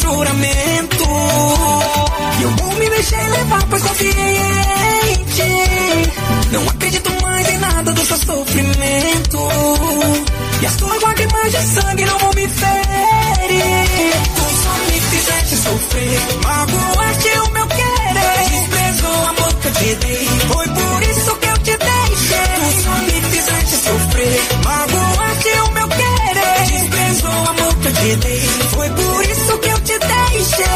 juramento. E eu não me deixei levar, pois confiei em ti. Não acredito mais em nada do seu sofrimento. E as tuas lágrimas de sangue não vão me ferir. Tu só me fizeste sofrer, magoaste o meu querer. Desprezou o amor que eu te dei, foi por isso que eu te deixei. Tu só me fizeste sofrer, magoaste o meu querer. Desprezou o amor que eu te dei, foi por isso que eu te deixei.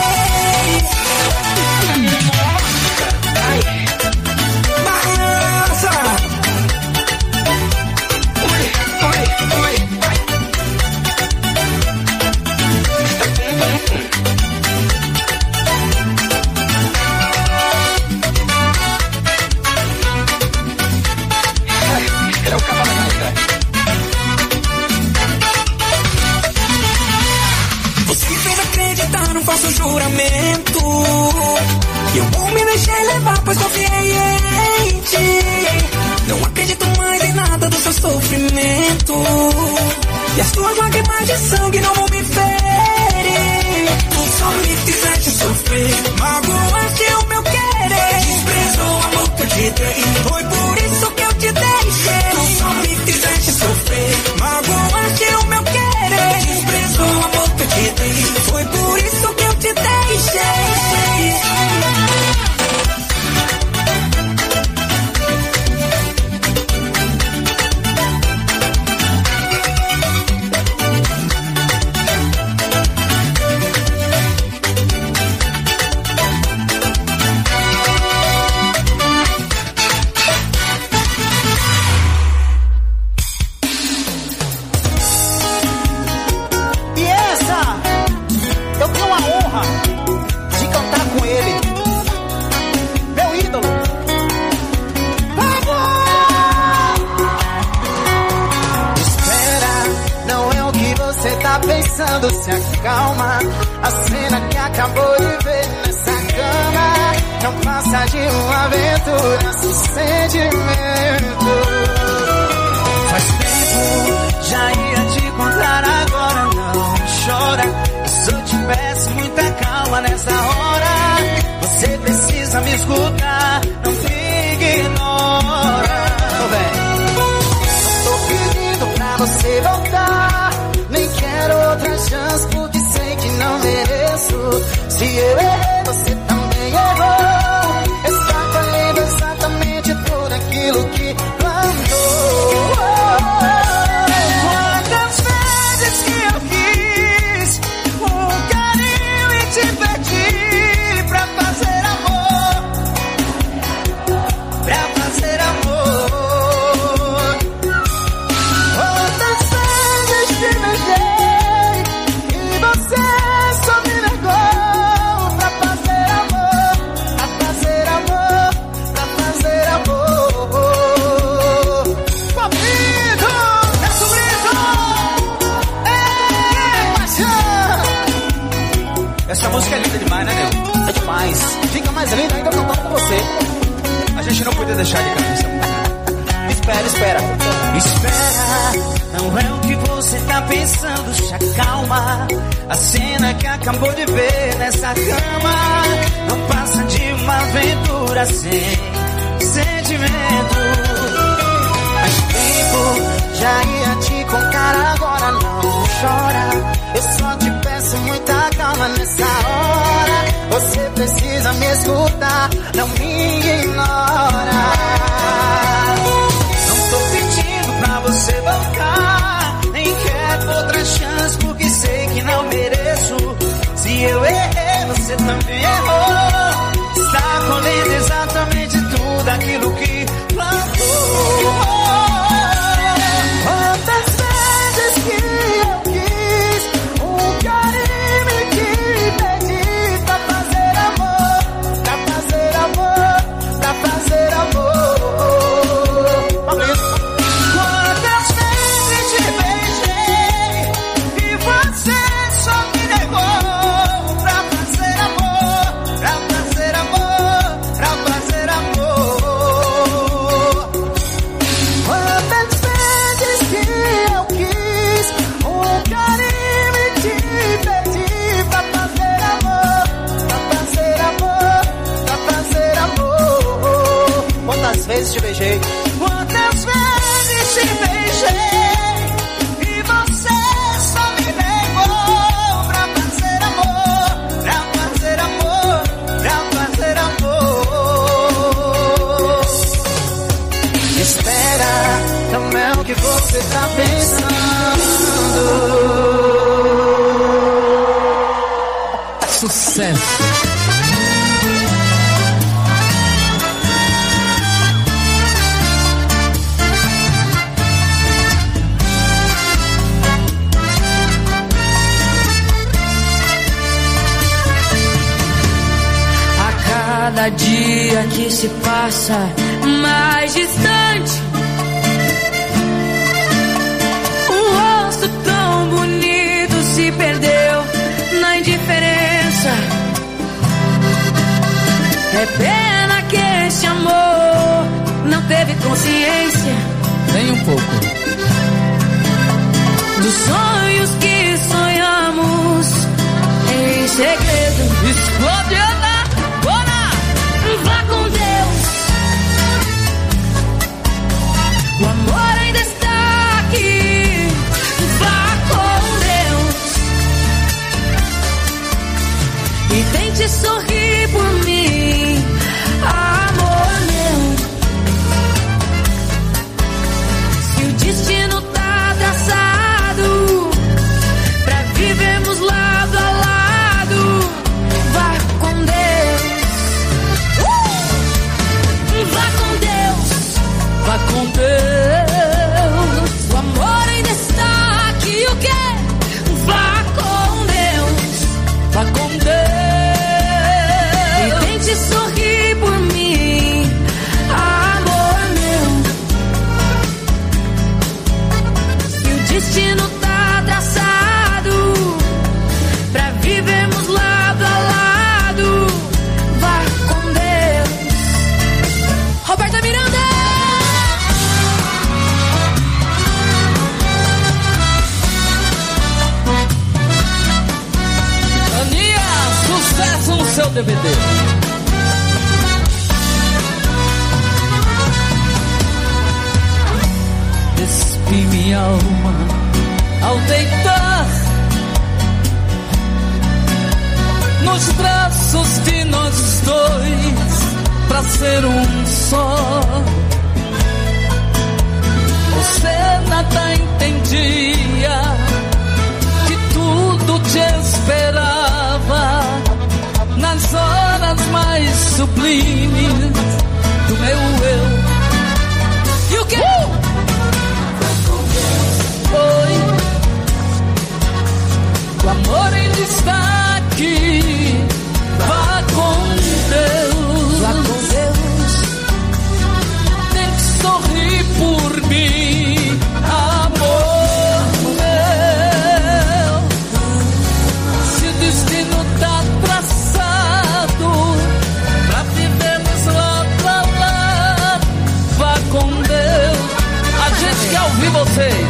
Faço juramento. Eu não me deixei levar, pois confiei em ti. Não acredito mais em nada do seu sofrimento. E as tuas lágrimas de sangue não vão me ferir. Tu só me fizeste sofrer, magoaste o meu querer. Desprezou o amor que eu te dei, foi por isso que eu te deixei. Tu só me fizeste sofrer, magoaste o meu querer. Desprezou o amor que eu te dei, foi por isso que eu te deixei. Se acalma, a cena que acabou de ver nessa cama não passa de uma aventura sem sentimento. Faz tempo, já ia te encontrar, agora não chora. Se eu te peço muita calma nessa hora, você precisa me escutar, não me ignora. Tô pedindo pra você voltar, nem quero outra chance porque sei que não mereço. Se eu errei, você também errou. Está colhendo exatamente tudo aquilo que plantou. Quantas vezes que eu quis um carinho e te pedi pra fazer amor, pra fazer amor. Quantas vezes te beijei e você só me negou pra fazer amor, pra fazer amor, pra fazer amor. Papito, é sobre isso. É paixão. Essa música é linda demais, né, meu? É demais. Fica mais linda ainda cantando com você. A gente não podia deixar de cantar essa música. Espera, espera. Espera, não é o que você tá pensando, se acalma. A cena que acabou de ver nessa cama não passa de uma aventura sem sentimento. Faz tempo, já ia te contar, agora não chora. Eu só te peço muita calma nessa hora. Você precisa me escutar, não me ignora. Não tô pedindo pra você voltar, nem quero outra chance porque sei que não mereço. Se eu errei, você também errou. Está colhendo exatamente tudo aquilo que plantou. Quantas vezes que eu quis um carinho e te pedi pra fazer amor, pra fazer amor, pra fazer amor. Quantas vezes te beijei e você só me negou pra fazer amor, Quantas vezes te beijei e você só me negou pra fazer amor, pra fazer amor, pra fazer amor. Espera, não é o que você tá pensando. Sucesso. Cada dia que se passa mais distante, um rosto tão bonito se perdeu na indiferença. É pena que esse amor não teve consciência, Nem um pouco. dos sonhos que sonhamos em segredo. Explode, Ana! Vá com Deus, o amor ainda está aqui. Vá com Deus e tente sorrir por mim, amor meu. Se o destino tá traçado pra vivermos lado a lado, vá com Deus. Vá com Deus. O amor ainda está aqui, o quê? Vá com Deus. Vá com Deus. E tente sorrir por mim, amor meu. Se o destino tá traçado pra vivermos lado a lado, vá com Deus. Roberta Miranda! Sucesso no seu DVD. Despi minha alma ao deitar nos braços de nós dois, pra ser um só. Você nada entendia, que tudo te esperava nas horas mais sublimes do meu eu. E o quê? Oi, o amor ainda está aqui. Vá com Deus. Vá com Deus. Tem que sorrir por mim, amor meu. Se o destino tá traçado pra vivermos lado a lado, vá com Deus. A gente quer ouvir vocês.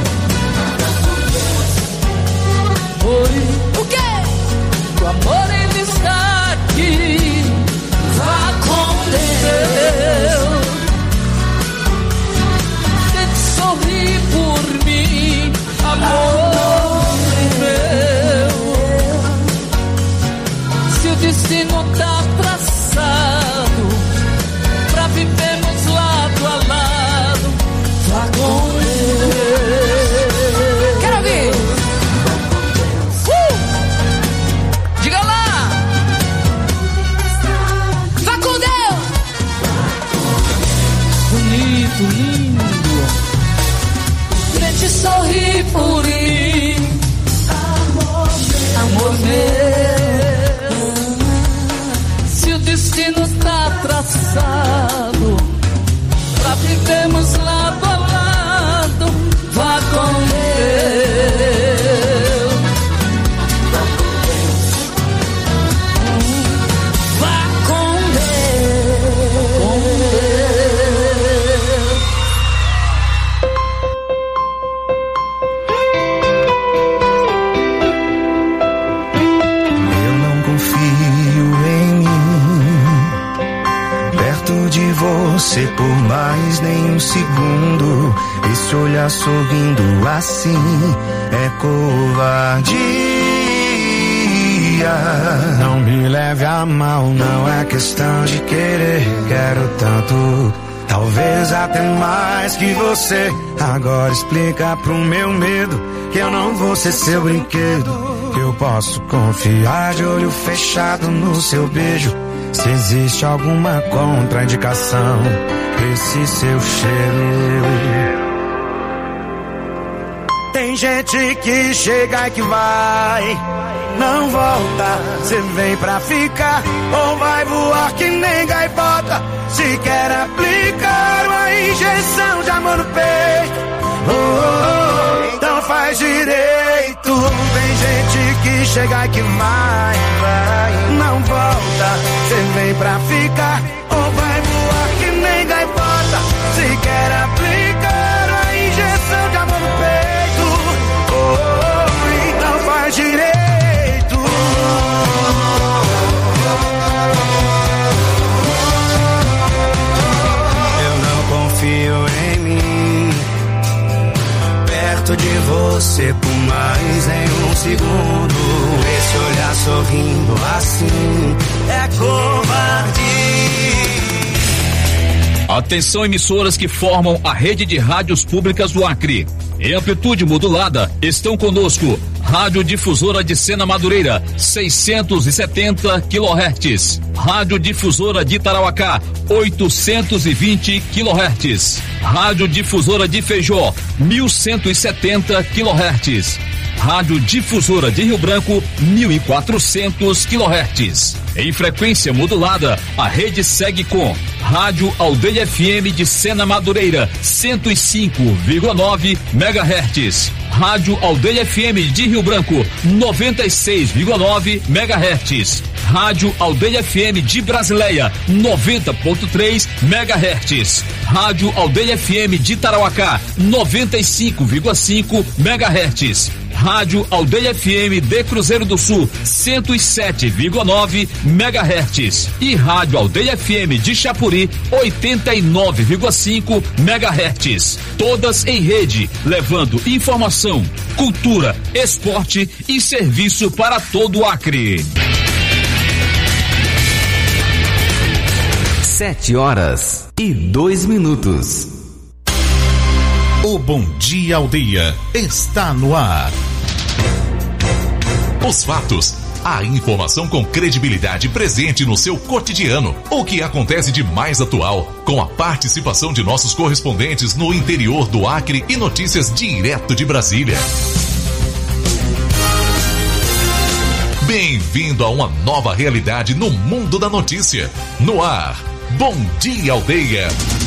Oi, O quê? o amor ele está aqui. Vá com Deus. Tem que sorrir por mim, amor meu. Se o destino tá traçado pra vivermos lado a lado, vá com Deus. Quero ouvir. Diga lá! Vá com Deus. Bonito, lindo. Tente sorrir por mim, amor meu. Se o destino tá traçado pra vivermos lado a lado, vá com Deus. Vá com Deus. você por mais nem um segundo. Esse olhar sorrindo assim é covardia. Não me leve a mal, não é questão de querer. Quero tanto, talvez até mais que você. Agora explica pro meu medo que eu não vou ser seu brinquedo, que eu posso confiar de olho fechado no seu beijo. Se existe alguma contraindicação, esse seu cheiro. Tem gente que chega e que vai, não volta. Cê vem pra ficar ou vai voar que nem gaivota. Se quer aplicar uma injeção de amor no peito, então faz direito. Tem gente que chega e que vai, não volta. Cê vem pra ficar ou vai voar que nem gaivota. Se quer aplicar uma injeção de amor no peito, então faz direito. Eu não confio em mim perto de você por mais nem um segundo. Esse olhar sorrindo assim é covardia. Atenção, emissoras que formam a rede de rádios públicas do Acre. Em amplitude modulada, estão conosco Rádio Difusora de Sena Madureira, 670 kHz. Rádio Difusora de Tarauacá, 820 kHz. Rádio Difusora de Feijó, 1170 kHz. Rádio Difusora de Rio Branco, 1400 kHz. Em frequência modulada, a rede segue com Rádio Aldeia FM de Sena Madureira, 105,9 MHz. Rádio Aldeia FM de Rio Branco, 96,9 MHz. Rádio Aldeia FM de Brasileia, 90,3 MHz. Rádio Aldeia FM de Tarauacá, 95,5 MHz. Rádio Aldeia FM de Cruzeiro do Sul, 107,9 MHz. E Rádio Aldeia FM de Chapuri, 89,5 MHz. Todas em rede, levando informação, cultura, esporte e serviço para todo o Acre. 7h02. O Bom Dia Aldeia está no ar. Os fatos, a informação com credibilidade presente no seu cotidiano. O que acontece de mais atual, com a participação de nossos correspondentes no interior do Acre e notícias direto de Brasília. Bem-vindo a uma nova realidade no mundo da notícia. No ar, Bom Dia Aldeia.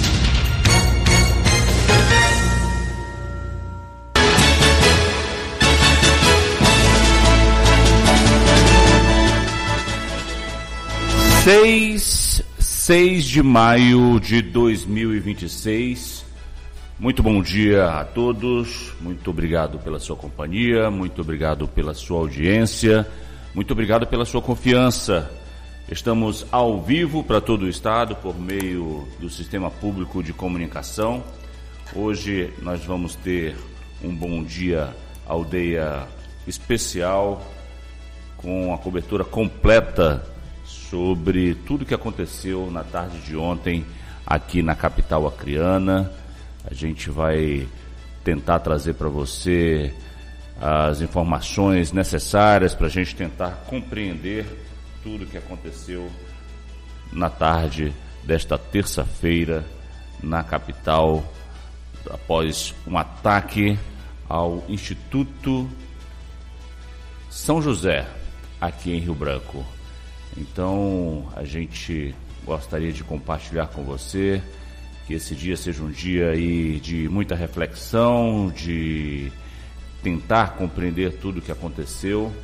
Seis de maio de 2026. Muito bom dia a todos. Muito obrigado pela sua companhia, muito obrigado pela sua audiência, muito obrigado pela sua confiança. Estamos ao vivo para todo o estado por meio do Sistema Público de Comunicação. Hoje nós vamos ter um Bom Dia Aldeia especial com a cobertura completa sobre tudo que aconteceu na tarde de ontem aqui na capital acreana. A gente vai tentar trazer para você as informações necessárias para a gente tentar compreender tudo que aconteceu na tarde desta terça-feira na capital, após um ataque ao Instituto São José, aqui em Rio Branco. Então, a gente gostaria de compartilhar com você que esse dia seja um dia aí de muita reflexão, de tentar compreender tudo o que aconteceu.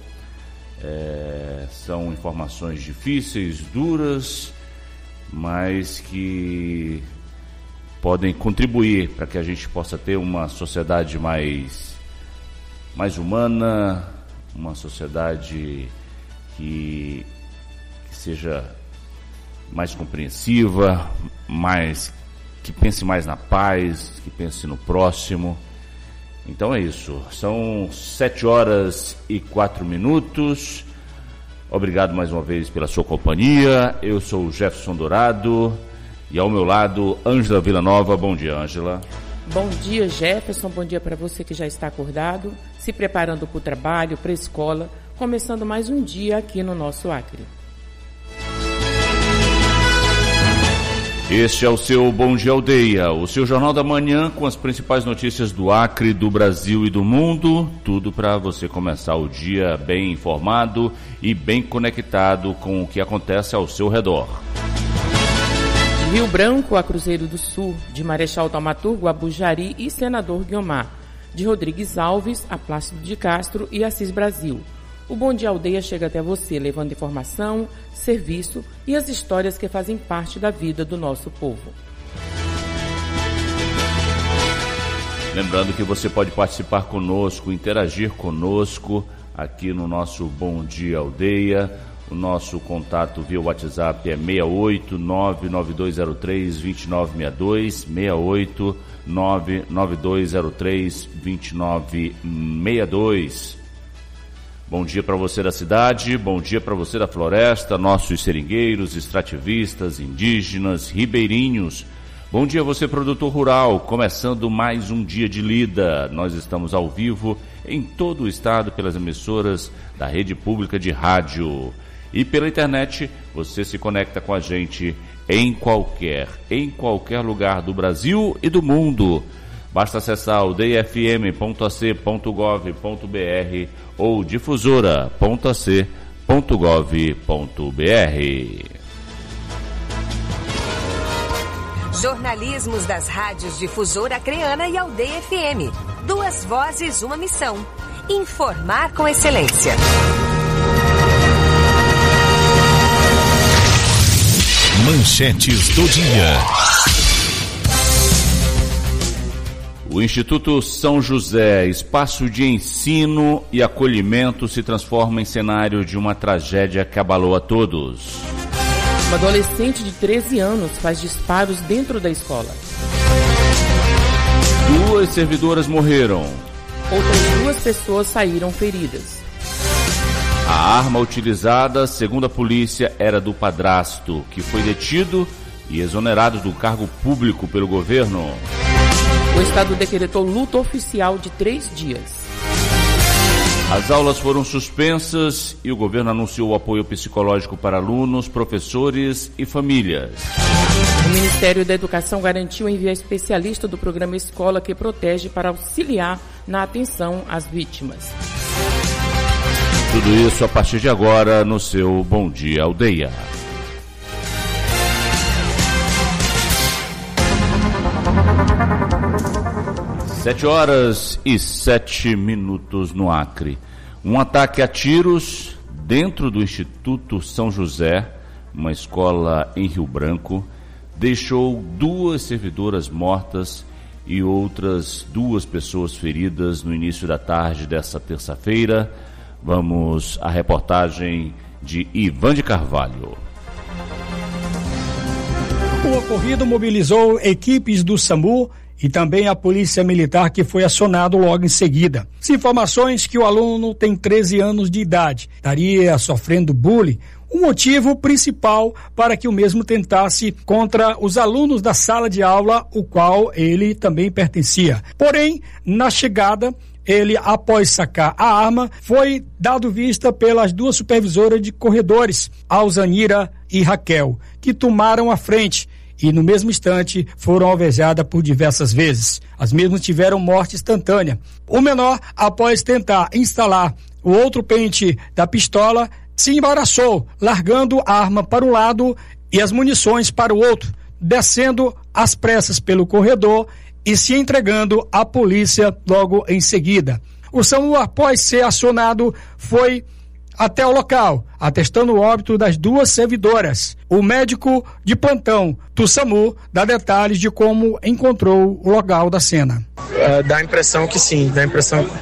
São informações difíceis, duras, mas que podem contribuir para que a gente possa ter uma sociedade mais humana, uma sociedade que seja mais compreensiva, mais que pense mais na paz, que pense no próximo. Então é isso, são 7h04. Obrigado mais uma vez pela sua companhia. Eu sou o Jefferson Dourado e ao meu lado, Ângela Villanova. Bom dia, Ângela. Bom dia, Jefferson. Bom dia para você que já está acordado, se preparando para o trabalho, para a escola, começando mais um dia aqui no nosso Acre. Este é o seu Bom Dia Aldeia, o seu jornal da manhã com as principais notícias do Acre, do Brasil e do mundo. Tudo para você começar o dia bem informado e bem conectado com o que acontece ao seu redor. De Rio Branco a Cruzeiro do Sul, de Marechal Thaumaturgo a Bujari e Senador Guiomar, de Rodrigues Alves a Plácido de Castro e Assis Brasil. O Bom Dia Aldeia chega até você, levando informação, serviço e as histórias que fazem parte da vida do nosso povo. Lembrando que você pode participar conosco, interagir conosco aqui no nosso Bom Dia Aldeia. O nosso contato via WhatsApp é 68992032962, 68992032962. Bom dia para você da cidade, bom dia para você da floresta, nossos seringueiros, extrativistas, indígenas, ribeirinhos. Bom dia a você, produtor rural, começando mais um dia de lida. Nós estamos ao vivo em todo o estado pelas emissoras da Rede Pública de Rádio. E pela internet, você se conecta com a gente em qualquer lugar do Brasil e do mundo. Basta acessar aldeiafm.ac.gov.br ou difusora.ac.gov.br. Jornalismos das rádios Difusora Acreana e Aldeia FM. 2 vozes, uma missão. Informar com excelência. Manchetes do dia. O Instituto São José, espaço de ensino e acolhimento, se transforma em cenário de uma tragédia que abalou a todos. Uma adolescente de 13 anos faz disparos dentro da escola. 2 servidoras morreram. Outras 2 pessoas saíram feridas. A arma utilizada, segundo a polícia, era do padrasto, que foi detido e exonerado do cargo público pelo governo. O estado decretou luta oficial de 3 dias. As aulas foram suspensas e o governo anunciou o apoio psicológico para alunos, professores e famílias. O Ministério da Educação garantiu enviar especialista do programa Escola que Protege para auxiliar na atenção às vítimas. Tudo isso a partir de agora no seu Bom Dia Aldeia. Sete horas e 7 minutos no Acre. Um ataque a tiros dentro do Instituto São José, uma escola em Rio Branco, deixou 2 servidoras mortas e outras 2 pessoas feridas no início da tarde dessa terça-feira. Vamos à reportagem de Ivan de Carvalho. O ocorrido mobilizou equipes do SAMU e também a Polícia Militar, que foi acionado logo em seguida. As informações que o aluno tem 13 anos de idade, estaria sofrendo bullying, o motivo principal para que o mesmo tentasse contra os alunos da sala de aula, o qual ele também pertencia. Porém, na chegada, ele, após sacar a arma, foi dado vista pelas 2 supervisoras de corredores, Alzanira e Raquel, que tomaram a frente e no mesmo instante foram alvejadas por diversas vezes. As mesmas tiveram morte instantânea. O menor, após tentar instalar o outro pente da pistola, se embaraçou, largando a arma para um lado e as munições para o outro, descendo às pressas pelo corredor e se entregando à polícia logo em seguida. O SAMU, após ser acionado, foi até o local, atestando o óbito das 2 servidoras. O médico de plantão do SAMU dá detalhes de como encontrou o local da cena. Dá a impressão que sim, dá a impressão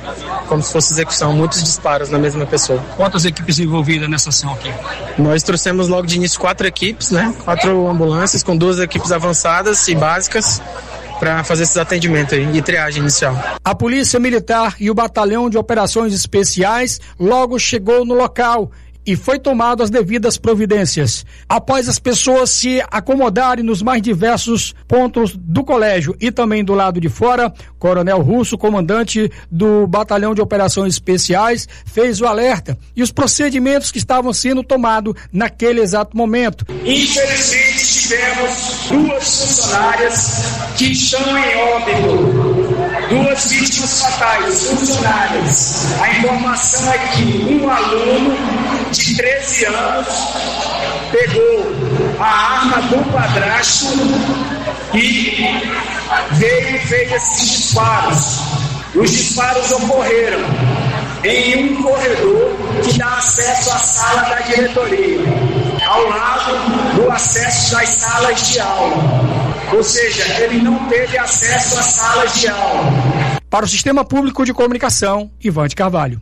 como se fosse execução, muitos disparos na mesma pessoa. Quantas equipes envolvidas nessa ação aqui? Nós trouxemos logo de início 4 equipes, né? 4 ambulâncias com 2 equipes avançadas e básicas para fazer esses atendimentos aí e triagem inicial. A Polícia Militar e o Batalhão de Operações Especiais logo chegou no local e foi tomado as devidas providências. Após as pessoas se acomodarem nos mais diversos pontos do colégio e também do lado de fora, Coronel Russo, comandante do Batalhão de Operações Especiais, fez o alerta e os procedimentos que estavam sendo tomados naquele exato momento. Infelizmente tivemos 2 funcionárias que estão em óbito, 2 vítimas fatais, funcionárias. A informação é que um aluno de 13 anos pegou a arma do padrasto e veio e fez esses disparos. Os disparos ocorreram em um corredor que dá acesso à sala da diretoria, ao lado do acesso das salas de aula. Ou seja, ele não teve acesso às salas de aula. Para o Sistema Público de Comunicação, Ivan de Carvalho.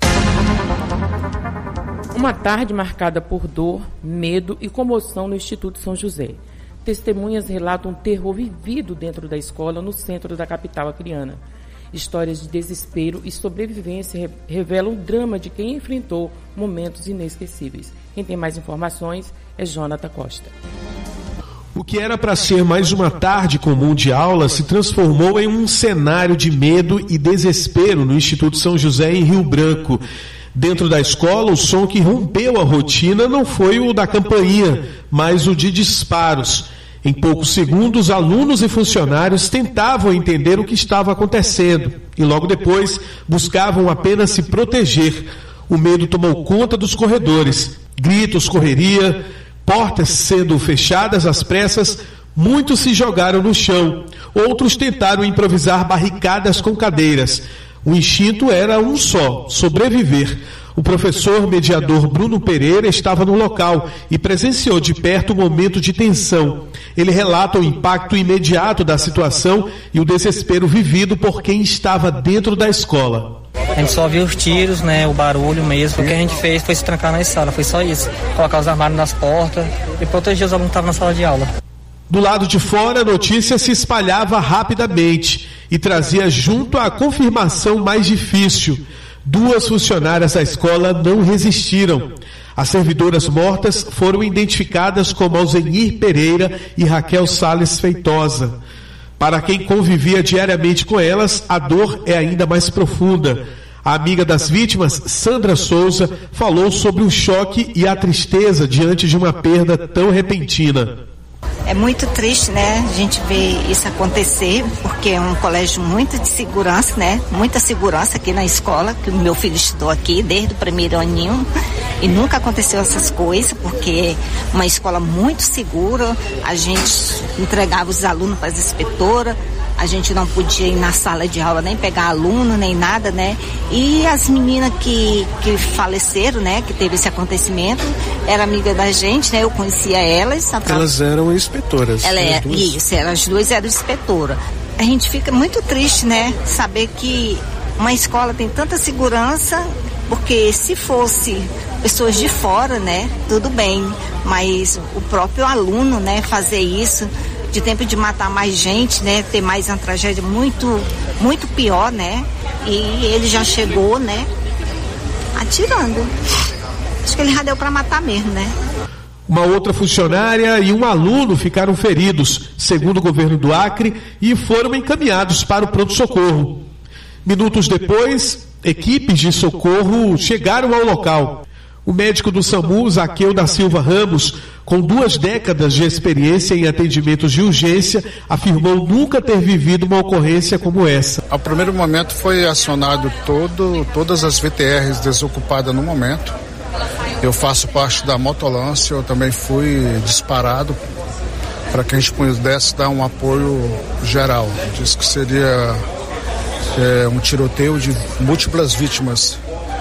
Uma tarde marcada por dor, medo e comoção no Instituto São José. Testemunhas relatam um terror vivido dentro da escola no centro da capital acreana. Histórias de desespero e sobrevivência revelam o drama de quem enfrentou momentos inesquecíveis. Quem tem mais informações é Jonathan Costa. O que era para ser mais uma tarde comum de aula se transformou em um cenário de medo e desespero no Instituto São José em Rio Branco. Dentro da escola, o som que rompeu a rotina não foi o da campainha, mas o de disparos. Em poucos segundos, alunos e funcionários tentavam entender o que estava acontecendo e logo depois buscavam apenas se proteger. O medo tomou conta dos corredores. Gritos, correria, portas sendo fechadas às pressas, muitos se jogaram no chão. Outros tentaram improvisar barricadas com cadeiras. O instinto era um só: sobreviver. O professor mediador Bruno Pereira estava no local e presenciou de perto o momento de tensão. Ele relata o impacto imediato da situação e o desespero vivido por quem estava dentro da escola. A gente só viu os tiros, né, o barulho mesmo. O que a gente fez foi se trancar na sala, foi só isso. Colocar os armários nas portas e proteger os alunos que estavam na sala de aula. Do lado de fora, a notícia se espalhava rapidamente e trazia junto a confirmação mais difícil. 2 funcionárias da escola não resistiram. As servidoras mortas foram identificadas como Alzenir Pereira e Raquel Salles Feitosa. Para quem convivia diariamente com elas, a dor é ainda mais profunda. A amiga das vítimas, Sandra Souza, falou sobre o choque e a tristeza diante de uma perda tão repentina. É muito triste, né, a gente ver isso acontecer, porque é um colégio muito de segurança, né, muita segurança aqui na escola, que o meu filho estudou aqui desde o primeiro aninho e nunca aconteceu essas coisas, porque é uma escola muito segura, a gente entregava os alunos para as inspetoras, a gente não podia ir na sala de aula nem pegar aluno, nem nada, né? E as meninas que faleceram, né? Que teve esse acontecimento, era amiga da gente, né? Eu conhecia elas. Elas eram inspetoras. As 2 eram inspetoras. A gente fica muito triste, né? Saber que uma escola tem tanta segurança, porque se fosse pessoas de fora, né? Tudo bem, mas o próprio aluno, né? Fazer isso, de tempo de matar mais gente, né? Ter mais uma tragédia muito, muito pior, né? E ele já chegou, né? Atirando. Acho que ele já deu para matar mesmo, né? Uma outra funcionária e um aluno ficaram feridos, segundo o governo do Acre, e foram encaminhados para o pronto-socorro. Minutos depois, equipes de socorro chegaram ao local. O médico do SAMU, Zaqueu da Silva Ramos, com 2 décadas de experiência em atendimentos de urgência, afirmou nunca ter vivido uma ocorrência como essa. Ao primeiro momento foi acionado todas as VTRs desocupadas no momento. Eu faço parte da motolância, eu também fui disparado para que a gente pudesse dar um apoio geral. Diz que seria um tiroteio de múltiplas vítimas.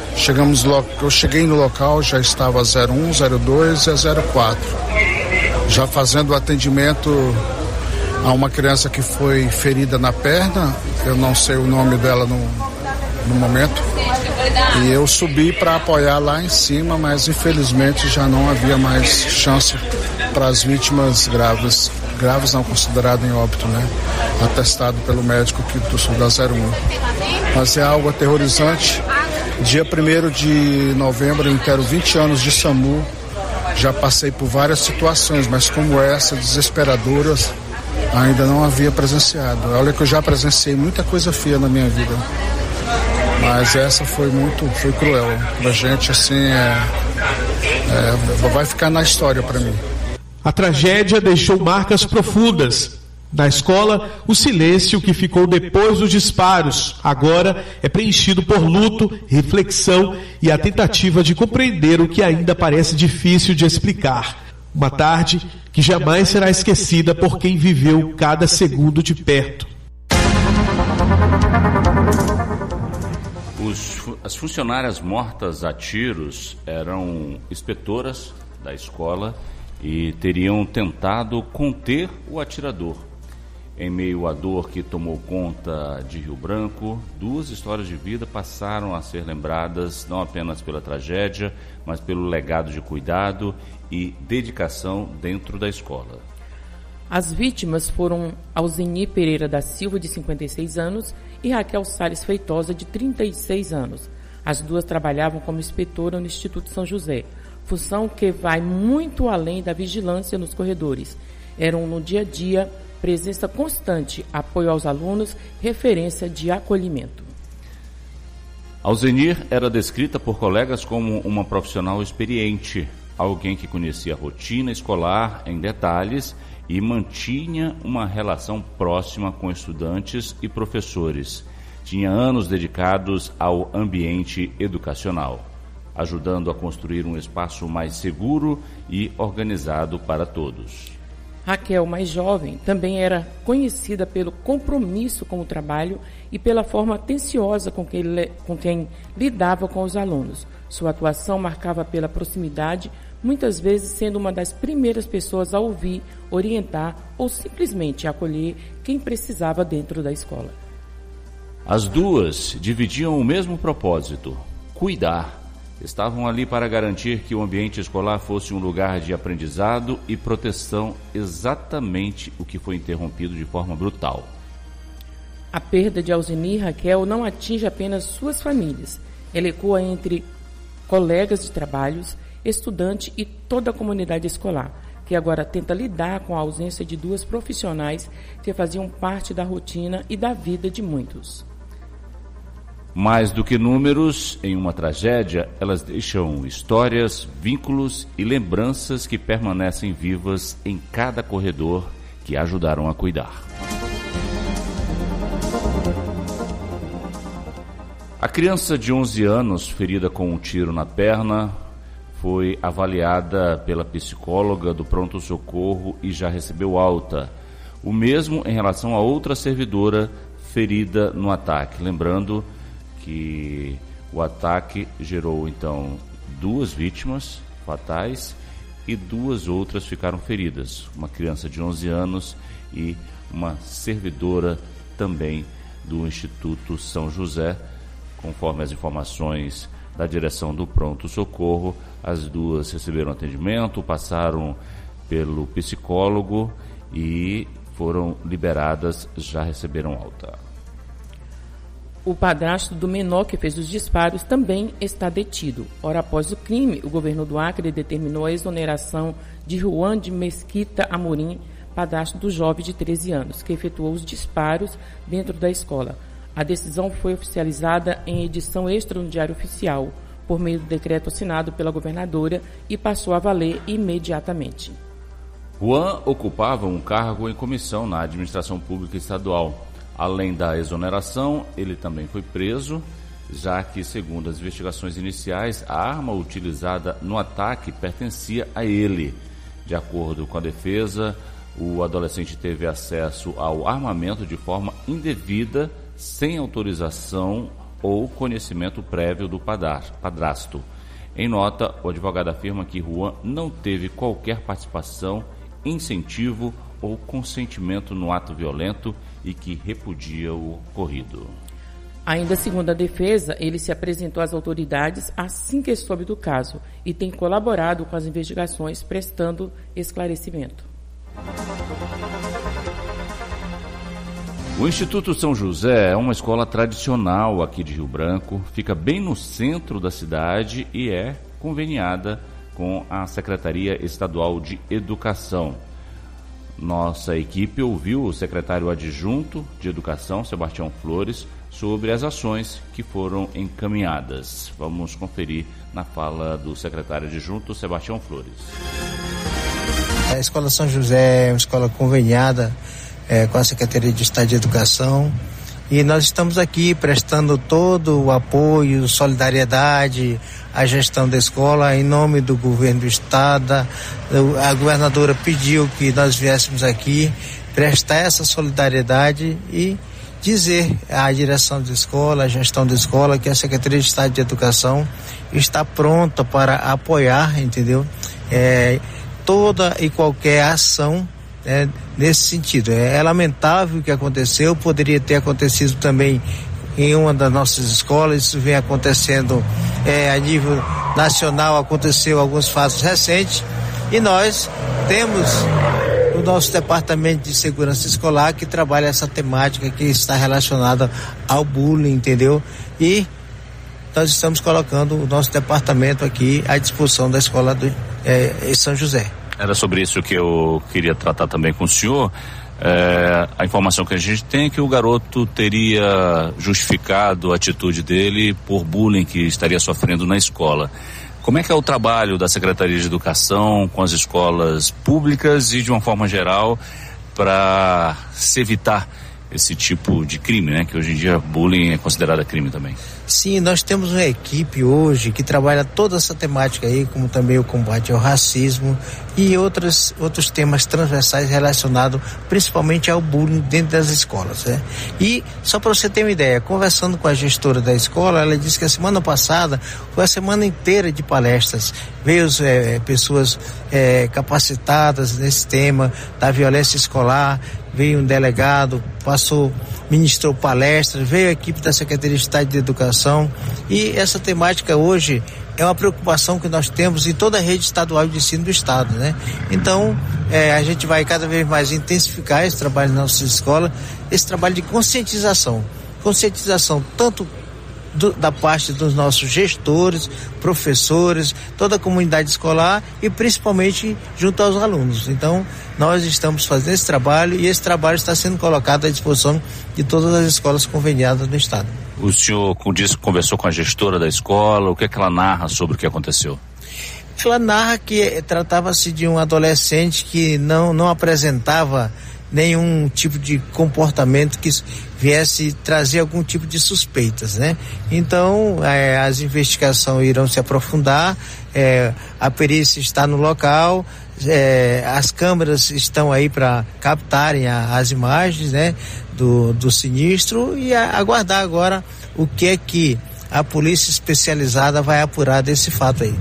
Eu cheguei no local, já estava a 01, 02 e a 04. Já fazendo o atendimento a uma criança que foi ferida na perna, eu não sei o nome dela no momento. E eu subi para apoiar lá em cima, mas infelizmente já não havia mais chance para as vítimas graves. Graves não, considerado em óbito, né? Atestado pelo médico aqui do Sul da 01. Mas é algo aterrorizante. Dia 1º de novembro, eu inteiro 20 anos de SAMU. Já passei por várias situações, mas como essa, desesperadoras, ainda não havia presenciado. Olha que eu já presenciei muita coisa feia na minha vida. Mas essa foi cruel. Pra gente, assim, vai ficar na história para mim. A tragédia deixou marcas profundas. Na escola, o silêncio que ficou depois dos disparos agora é preenchido por luto, reflexão e a tentativa de compreender o que ainda parece difícil de explicar. Uma tarde que jamais será esquecida por quem viveu cada segundo de perto. As funcionárias mortas a tiros eram inspetoras da escola e teriam tentado conter o atirador. Em meio à dor que tomou conta de Rio Branco, 2 histórias de vida passaram a ser lembradas não apenas pela tragédia, mas pelo legado de cuidado e dedicação dentro da escola. As vítimas foram Alzeni Pereira da Silva, de 56 anos, e Raquel Salles Feitosa, de 36 anos. As duas trabalhavam como inspetora no Instituto São José, função que vai muito além da vigilância nos corredores. Eram no dia a dia presença constante, apoio aos alunos, referência de acolhimento. Alzenir era descrita por colegas como uma profissional experiente, alguém que conhecia a rotina escolar em detalhes e mantinha uma relação próxima com estudantes e professores. Tinha anos dedicados ao ambiente educacional, ajudando a construir um espaço mais seguro e organizado para todos. Raquel, mais jovem, também era conhecida pelo compromisso com o trabalho e pela forma atenciosa com quem lidava com os alunos. Sua atuação marcava pela proximidade, muitas vezes sendo uma das primeiras pessoas a ouvir, orientar ou simplesmente acolher quem precisava dentro da escola. As duas dividiam o mesmo propósito: cuidar. Estavam ali para garantir que o ambiente escolar fosse um lugar de aprendizado e proteção, exatamente o que foi interrompido de forma brutal. A perda de Alzeni e Raquel não atinge apenas suas famílias. Ela ecoa entre colegas de trabalhos, estudantes e toda a comunidade escolar, que agora tenta lidar com a ausência de 2 profissionais que faziam parte da rotina e da vida de muitos. Mais do que números, em uma tragédia, elas deixam histórias, vínculos e lembranças que permanecem vivas em cada corredor que ajudaram a cuidar. A criança de 11 anos, ferida com um tiro na perna, foi avaliada pela psicóloga do pronto-socorro e já recebeu alta. O mesmo em relação a outra servidora ferida no ataque. Lembrando que o ataque gerou, então, 2 vítimas fatais e 2 outras ficaram feridas. Uma criança de 11 anos e uma servidora também do Instituto São José. Conforme as informações da direção do pronto-socorro, as 2 receberam atendimento, passaram pelo psicólogo e foram liberadas, já receberam alta. O padrasto do menor que fez os disparos também está detido. Ora após o crime, o governo do Acre determinou a exoneração de Juan de Mesquita Amorim, padrasto do jovem de 13 anos, que efetuou os disparos dentro da escola. A decisão foi oficializada em edição extra no Diário Oficial, por meio do decreto assinado pela governadora, e passou a valer imediatamente. Juan ocupava um cargo em comissão na administração pública estadual. Além da exoneração, ele também foi preso, já que, segundo as investigações iniciais, a arma utilizada no ataque pertencia a ele. De acordo com a defesa, o adolescente teve acesso ao armamento de forma indevida, sem autorização ou conhecimento prévio do padrasto. Em nota, o advogado afirma que Juan não teve qualquer participação, incentivo ou consentimento no ato violento e que repudia o ocorrido. Ainda segundo a defesa, ele se apresentou às autoridades assim que soube do caso e tem colaborado com as investigações, prestando esclarecimento. O Instituto São José é uma escola tradicional aqui de Rio Branco, fica bem no centro da cidade e é conveniada com a Secretaria Estadual de Educação. Nossa equipe ouviu o secretário adjunto de Educação, Sebastião Flores, sobre as ações que foram encaminhadas. Vamos conferir na fala do secretário adjunto, Sebastião Flores. A Escola São José é uma escola conveniada com a Secretaria de Estado de Educação e nós estamos aqui prestando todo o apoio, solidariedade à gestão da escola em nome do governo do estado. A governadora pediu que nós viéssemos aqui prestar essa solidariedade e dizer à direção da escola, à gestão da escola, que a Secretaria de Estado de Educação está pronta para apoiar, entendeu? Toda e qualquer ação nesse sentido. É lamentável o que aconteceu, poderia ter acontecido também em uma das nossas escolas, isso vem acontecendo a nível nacional, aconteceu alguns fatos recentes, e nós temos o nosso departamento de segurança escolar que trabalha essa temática que está relacionada ao bullying, entendeu? E nós estamos colocando o nosso departamento aqui à disposição da escola de São José. Era sobre isso que eu queria tratar também com o senhor. A informação que a gente tem é que o garoto teria justificado a atitude dele por bullying que estaria sofrendo na escola. Como é que é o trabalho da Secretaria de Educação com as escolas públicas e de uma forma geral para se evitar esse tipo de crime, né? Que hoje em dia bullying é considerado crime também. Sim, nós temos uma equipe hoje que trabalha toda essa temática aí, como também o combate ao racismo e outros temas transversais relacionados principalmente ao bullying dentro das escolas, né? E só para você ter uma ideia, conversando com a gestora da escola, ela disse que a semana passada foi a semana inteira de palestras, veio pessoas capacitadas nesse tema da violência escolar, veio um delegado, ministrou palestras, veio a equipe da Secretaria de Estado de Educação, e essa temática hoje é uma preocupação que nós temos em toda a rede estadual de ensino do estado, né? Então, a gente vai cada vez mais intensificar esse trabalho nas nossas escolas, esse trabalho de conscientização tanto da parte dos nossos gestores, professores, toda a comunidade escolar e principalmente junto aos alunos. Então, nós estamos fazendo esse trabalho e esse trabalho está sendo colocado à disposição de todas as escolas conveniadas do estado. O senhor disse que conversou com a gestora da escola, o que é que ela narra sobre o que aconteceu? Ela narra que tratava-se de um adolescente que não apresentava nenhum tipo de comportamento que viesse trazer algum tipo de suspeitas, né? Então, as investigações irão se aprofundar, a perícia está no local, as câmeras estão aí para captarem as imagens, né, do sinistro, e aguardar agora o que é que a polícia especializada vai apurar desse fato aí.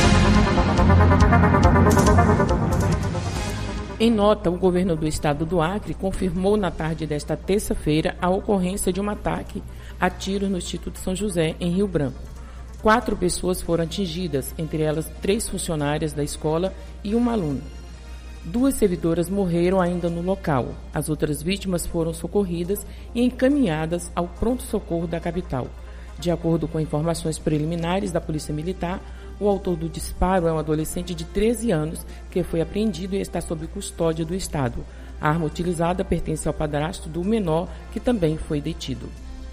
Em nota, o governo do estado do Acre confirmou na tarde desta terça-feira a ocorrência de um ataque a tiros no Instituto São José, em Rio Branco. 4 pessoas foram atingidas, entre elas 3 funcionárias da escola e uma aluna. 2 servidoras morreram ainda no local. As outras vítimas foram socorridas e encaminhadas ao pronto-socorro da capital. De acordo com informações preliminares da Polícia Militar, o autor do disparo é um adolescente de 13 anos que foi apreendido e está sob custódia do Estado. A arma utilizada pertence ao padrasto do menor, que também foi detido.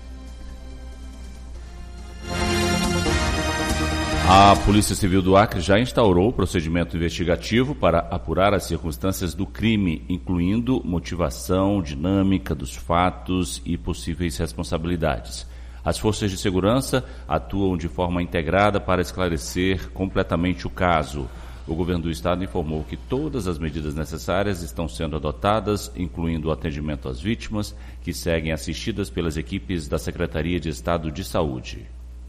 A Polícia Civil do Acre já instaurou o procedimento investigativo para apurar as circunstâncias do crime, incluindo motivação, dinâmica dos fatos e possíveis responsabilidades. As forças de segurança atuam de forma integrada para esclarecer completamente o caso. O governo do estado informou que todas as medidas necessárias estão sendo adotadas, incluindo o atendimento às vítimas, que seguem assistidas pelas equipes da Secretaria de Estado de Saúde.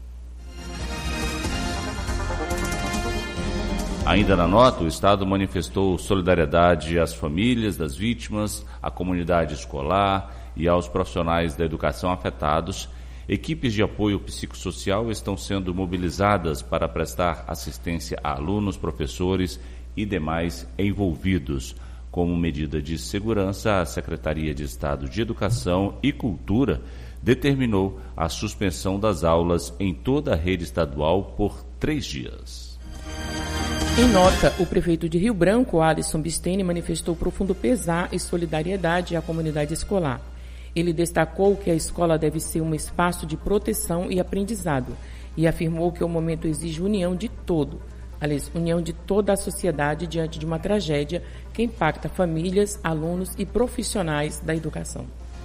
Ainda na nota, o Estado manifestou solidariedade às famílias das vítimas, à comunidade escolar e aos profissionais da educação afetados Equipes de apoio psicossocial estão sendo mobilizadas para prestar assistência a alunos, professores e demais envolvidos. Como medida de segurança, a Secretaria de Estado de Educação e Cultura determinou a suspensão das aulas em toda a rede estadual por 3 dias. Em nota, o prefeito de Rio Branco, Alisson Bisteni, manifestou profundo pesar e solidariedade à comunidade escolar. Ele destacou que a escola deve ser um espaço de proteção e aprendizado e afirmou que o momento exige união de união de toda a sociedade diante de uma tragédia que impacta famílias, alunos e profissionais da educação.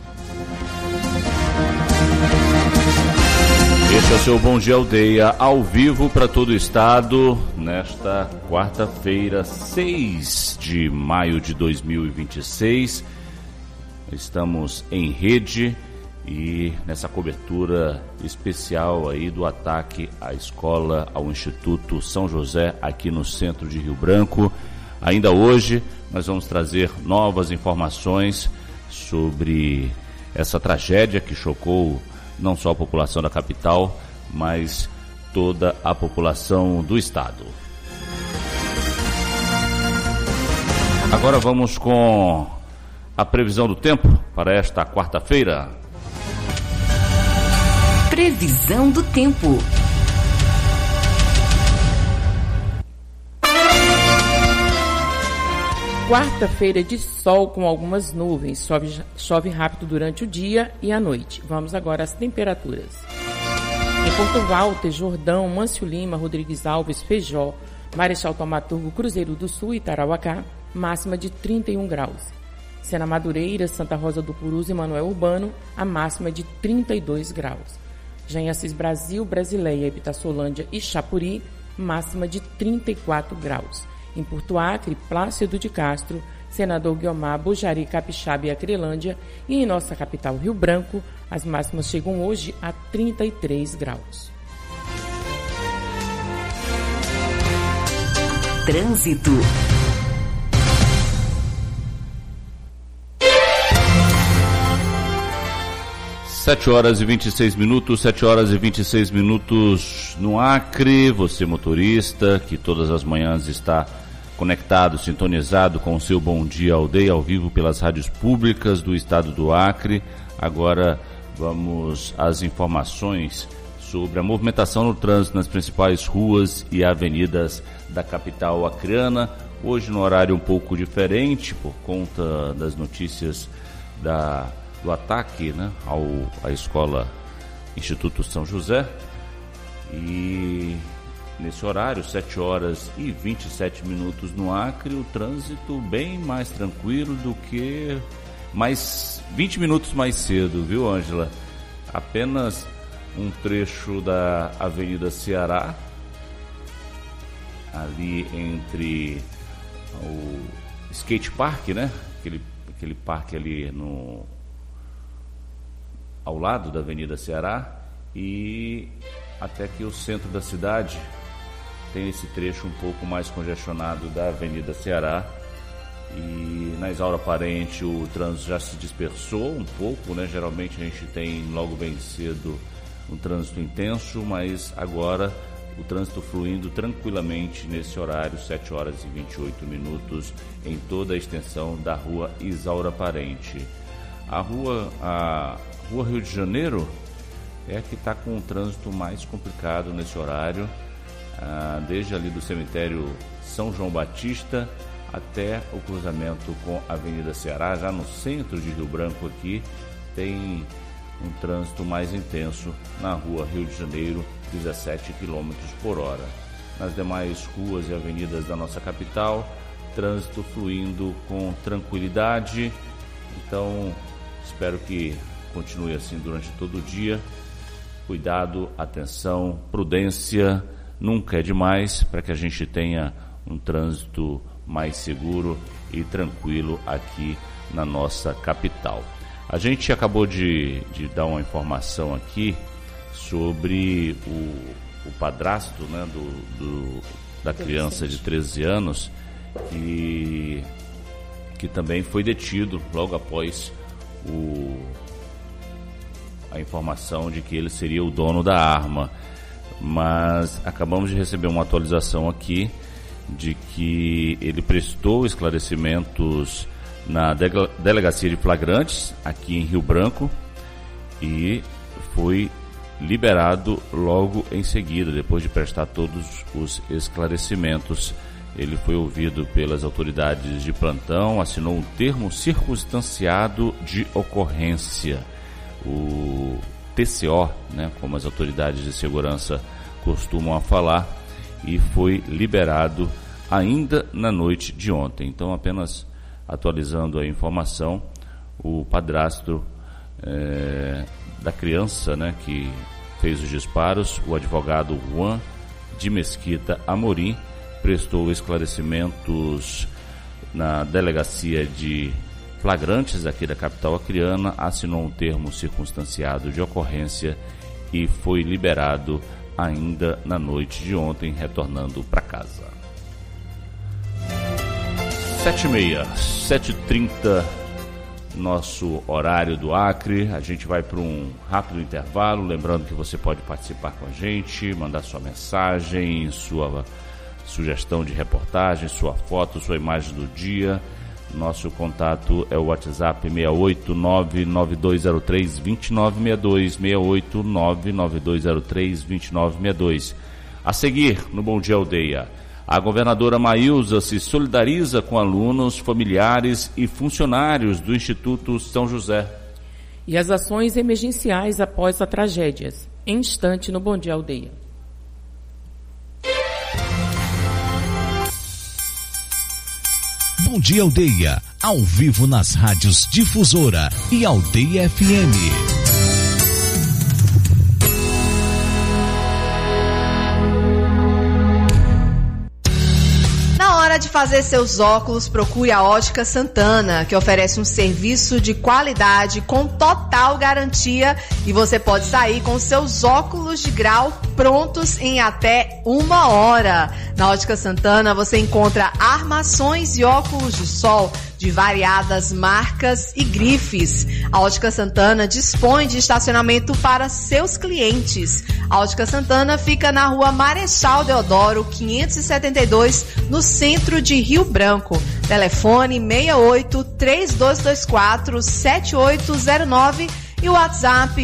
Este é o seu Bom Dia Aldeia, ao vivo para todo o estado, nesta quarta-feira, 6 de maio de 2026. Estamos em rede e nessa cobertura especial aí do ataque à escola, ao Instituto São José, aqui no centro de Rio Branco. Ainda hoje nós vamos trazer novas informações sobre essa tragédia que chocou não só a população da capital, mas toda a população do estado. Agora vamos com a previsão do tempo para esta quarta-feira. Previsão do tempo. Quarta-feira de sol com algumas nuvens. Chove rápido durante o dia e a noite. Vamos agora às temperaturas. Em Porto Walter, Jordão, Mâncio Lima, Rodrigues Alves, Feijó, Marechal Thaumaturgo, Cruzeiro do Sul e Tarauacá, máxima de 31 graus. Sena Madureira, Santa Rosa do Purus e Manoel Urbano, a máxima de 32 graus. Já em Assis Brasil, Brasileia, Epitassolândia e Chapuri, máxima de 34 graus. Em Porto Acre, Plácido de Castro, Senador Guiomar, Bujari, Capixaba e Acrelândia, e em nossa capital Rio Branco, as máximas chegam hoje a 33 graus. Trânsito. Sete horas e 26 minutos no Acre. Você motorista que todas as manhãs está conectado, sintonizado com o seu Bom Dia Aldeia ao vivo pelas rádios públicas do estado do Acre. Agora vamos às informações sobre a movimentação no trânsito nas principais ruas e avenidas da capital acreana. Hoje no horário um pouco diferente por conta das notícias do ataque, né, à escola Instituto São José. E nesse horário, 7 horas e 27 minutos no Acre, o trânsito bem mais tranquilo do que mais 20 minutos mais cedo, viu, Ângela? Apenas um trecho da Avenida Ceará, ali entre o skate park, né? Aquele parque ali ao lado da Avenida Ceará, e até que o centro da cidade tem esse trecho um pouco mais congestionado da Avenida Ceará. E na Isaura Parente o trânsito já se dispersou um pouco, né? Geralmente a gente tem logo bem cedo um trânsito intenso, mas agora o trânsito fluindo tranquilamente nesse horário, 7 horas e 28 minutos, em toda a extensão da rua Isaura Parente. A rua Rio de Janeiro é a que está com o trânsito mais complicado nesse horário, desde ali do cemitério São João Batista até o cruzamento com a Avenida Ceará. Já no centro de Rio Branco aqui tem um trânsito mais intenso na rua Rio de Janeiro, 17 km por hora. Nas demais ruas e avenidas da nossa capital, trânsito fluindo com tranquilidade. Então, espero que continue assim durante todo o dia. Cuidado, atenção, prudência, nunca é demais, para que a gente tenha um trânsito mais seguro e tranquilo aqui na nossa capital. A gente acabou de dar uma informação aqui sobre o padrasto, né, da criança de 13 anos que também foi detido logo após a informação de que ele seria o dono da arma. Mas acabamos de receber uma atualização aqui de que ele prestou esclarecimentos na delegacia de flagrantes aqui em Rio Branco e foi liberado logo em seguida, depois de prestar todos os esclarecimentos. Ele foi ouvido pelas autoridades de plantão, assinou um termo circunstanciado de ocorrência, o TCO, né, como as autoridades de segurança costumam falar, e foi liberado ainda na noite de ontem. Então, apenas atualizando a informação, o padrasto da criança, né, que fez os disparos, o advogado Juan de Mesquita Amorim, prestou esclarecimentos na delegacia de flagrantes aqui da capital acreana, assinou um termo circunstanciado de ocorrência e foi liberado ainda na noite de ontem, retornando para casa. 7h30, 7h30, nosso horário do Acre. A gente vai para um rápido intervalo, lembrando que você pode participar com a gente, mandar sua mensagem, sua sugestão de reportagem, sua foto, sua imagem do dia. Nosso contato é o WhatsApp 68992032962, 68992032962. A seguir, no Bom Dia Aldeia, a governadora Maílza se solidariza com alunos, familiares e funcionários do Instituto São José. E as ações emergenciais após as tragédias. Em instante no Bom Dia Aldeia. Bom Dia Aldeia, ao vivo nas rádios Difusora e Aldeia FM. Na hora de fazer seus óculos, procure a Ótica Santana, que oferece um serviço de qualidade com total garantia e você pode sair com seus óculos de grau prontos em até 1 hora. Na Ótica Santana você encontra armações e óculos de sol de variadas marcas e grifes. A Ótica Santana dispõe de estacionamento para seus clientes. A Ótica Santana fica na rua Marechal Deodoro, 572, no centro de Rio Branco. Telefone 68-3224-7809 e o WhatsApp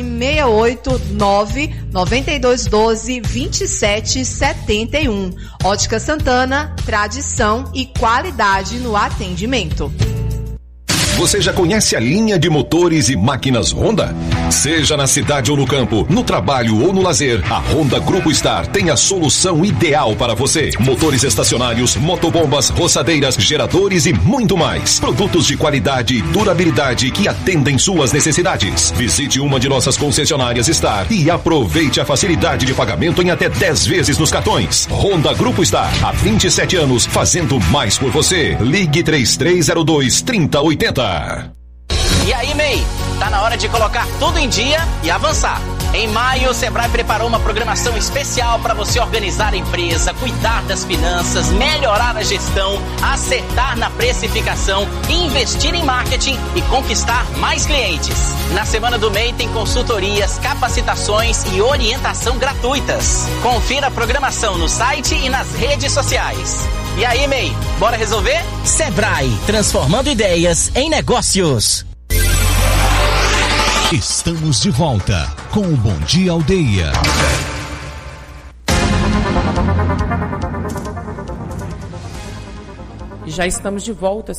689-9212-2771. Ótica Santana, tradição e qualidade no atendimento. Você já conhece a linha de motores e máquinas Honda? Seja na cidade ou no campo, no trabalho ou no lazer, a Honda Grupo Star tem a solução ideal para você. Motores estacionários, motobombas, roçadeiras, geradores e muito mais. Produtos de qualidade e durabilidade que atendem suas necessidades. Visite uma de nossas concessionárias Star e aproveite a facilidade de pagamento em até 10 vezes nos cartões. Honda Grupo Star, há 27 anos, fazendo mais por você. Ligue 3302-3080. E aí, MEI? Tá na hora de colocar tudo em dia e avançar. Em maio, o Sebrae preparou uma programação especial para você organizar a empresa, cuidar das finanças, melhorar a gestão, acertar na precificação, investir em marketing e conquistar mais clientes. Na semana do MEI tem consultorias, capacitações e orientação gratuitas. Confira a programação no site e nas redes sociais. E aí, MEI, bora resolver? Sebrae, transformando ideias em negócios. Estamos de volta com o Bom Dia Aldeia. Já estamos de volta,